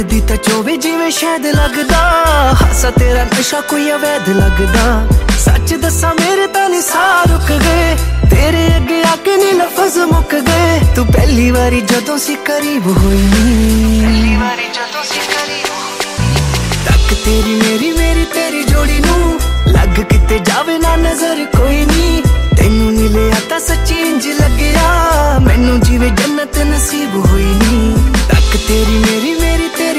दी तां चोवे जिवें शायद लगदा, हासा तेरा नशा कोई अवैध लगदा। सच दसा मेरे तां नी साह रुक गए, तेरे अगे आके नी लफज मुक गए। तू पहली बारी जदों सी करीब होई नी, तक तेरी मेरी मेरी तेरी जोड़ी नू लग किते जावे ना नजर कोई।